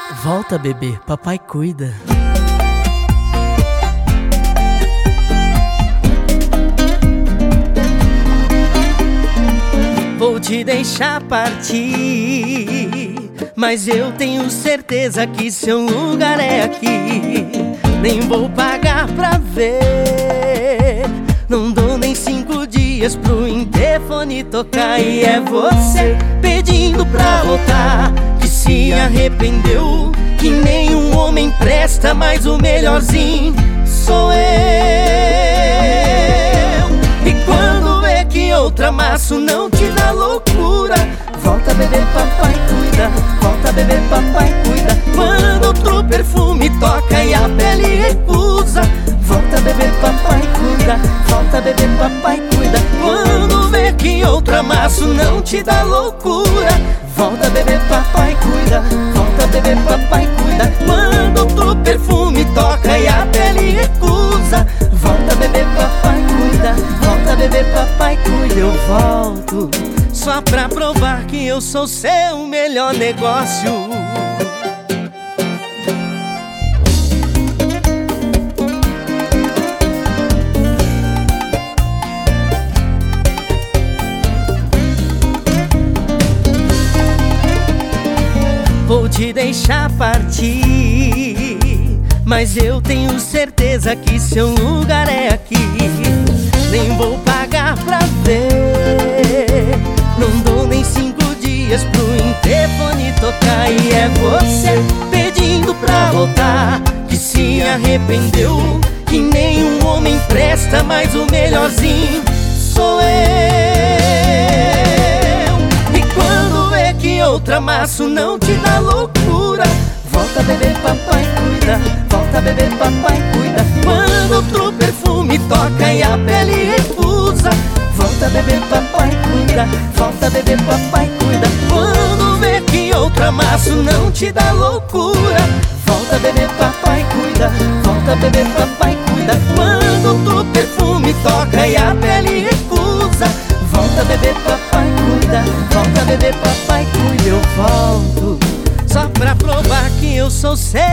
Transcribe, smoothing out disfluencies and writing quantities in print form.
Volta, bebê, papai cuida. Vou te deixar partir, mas eu tenho certeza que seu lugar é aqui. Nem vou pagar pra ver, não dou nem 5 dias pro interfone tocar. E é você pedindo pra voltar, que se arrependeu, que nenhum homem presta, mas o melhorzinho sou eu. E quando vê que outra amasso não te dá loucura, volta, bebê, papai cuida. Volta, bebê, papai cuida. Quando outro perfume toca e a pele recusa, volta, bebê, papai cuida. Volta, bebê, papai cuida. Quando vê que outro amasso não te dá loucura, volta, bebê, papai cuida. Volta, bebê, papai cuida. Quando outro perfume toca e a pele recusa, volta, bebê, papai cuida. Volta, bebê, papai cuida. Eu volto só pra provar que eu sou seu melhor negócio. Vou te deixar partir, mas eu tenho certeza que seu lugar é aqui. Nem vou pagar pra ver, não dou nem 5 dias pro interfone tocar. E é você pedindo pra voltar, que se arrependeu, que nenhum homem presta, mas o melhorzinho sou eu. E quando vê que outra amasso não te dá loucura, volta, bebê, papai cuida. Volta, bebê, papai cuida. Quando outro perfume toca e a pele recusa, volta, bebê, papai cuida. Volta, bebê, papai cuida. Quando vê que outro amasso não te dá loucura, volta, bebê, papai cuida. Volta, bebê, papai cuida. Quando outro perfume toca e a pele recusa, volta, bebê, papai cuida. Volta, bebê, papai cuida. Eu volto só pra provar que eu sou seu